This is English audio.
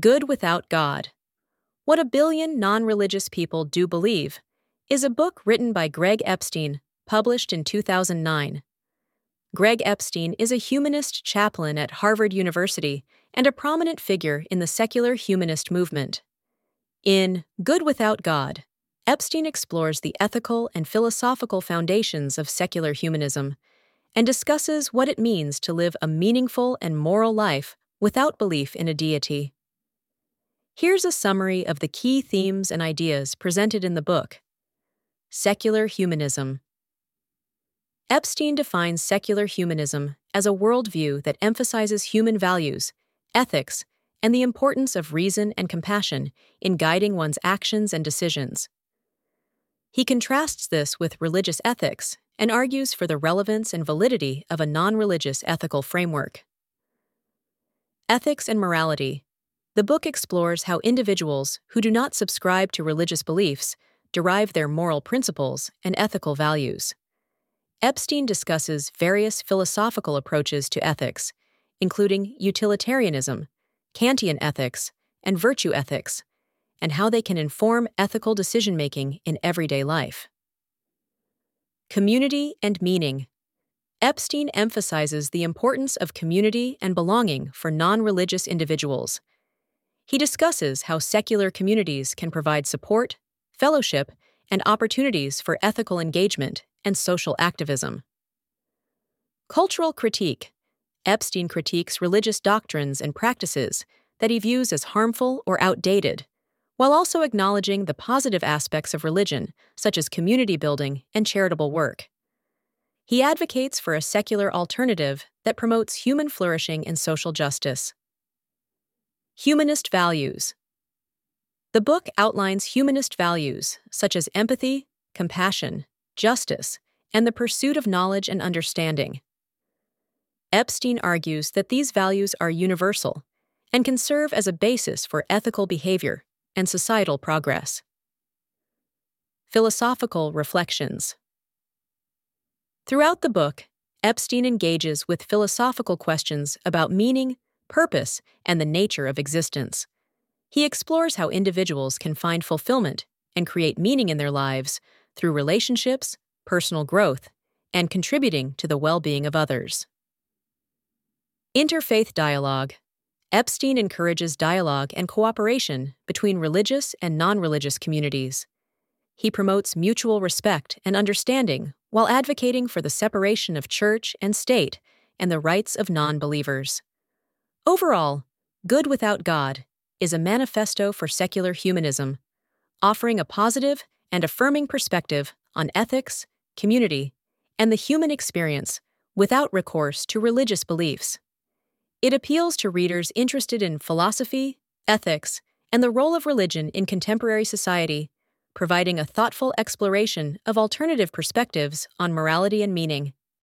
Good Without God: What a Billion Non-Religious People Do Believe is a book written by Greg Epstein, published in 2009. Greg Epstein is a humanist chaplain at Harvard University and a prominent figure in the secular humanist movement. In Good Without God, Epstein explores the ethical and philosophical foundations of secular humanism and discusses what it means to live a meaningful and moral life without belief in a deity. Here's a summary of the key themes and ideas presented in the book. Secular humanism. Epstein defines secular humanism as a worldview that emphasizes human values, ethics, and the importance of reason and compassion in guiding one's actions and decisions. He contrasts this with religious ethics and argues for the relevance and validity of a non-religious ethical framework. Ethics and morality. The book explores how individuals who do not subscribe to religious beliefs derive their moral principles and ethical values. Epstein discusses various philosophical approaches to ethics, including utilitarianism, Kantian ethics, and virtue ethics, and how they can inform ethical decision-making in everyday life. Community and meaning. Epstein emphasizes the importance of community and belonging for non-religious individuals. He discusses how secular communities can provide support, fellowship, and opportunities for ethical engagement and social activism. Cultural critique. Epstein critiques religious doctrines and practices that he views as harmful or outdated, while also acknowledging the positive aspects of religion, such as community building and charitable work. He advocates for a secular alternative that promotes human flourishing and social justice. Humanist values. The book outlines humanist values such as empathy, compassion, justice, and the pursuit of knowledge and understanding. Epstein argues that these values are universal and can serve as a basis for ethical behavior and societal progress. Philosophical reflections. Throughout the book, Epstein engages with philosophical questions about meaning, purpose, and the nature of existence. He explores how individuals can find fulfillment and create meaning in their lives through relationships, personal growth, and contributing to the well-being of others. Interfaith dialogue. Epstein encourages dialogue and cooperation between religious and non-religious communities. He promotes mutual respect and understanding while advocating for the separation of church and state and the rights of non-believers. Overall, Good Without God is a manifesto for secular humanism, offering a positive and affirming perspective on ethics, community, and the human experience without recourse to religious beliefs. It appeals to readers interested in philosophy, ethics, and the role of religion in contemporary society, providing a thoughtful exploration of alternative perspectives on morality and meaning.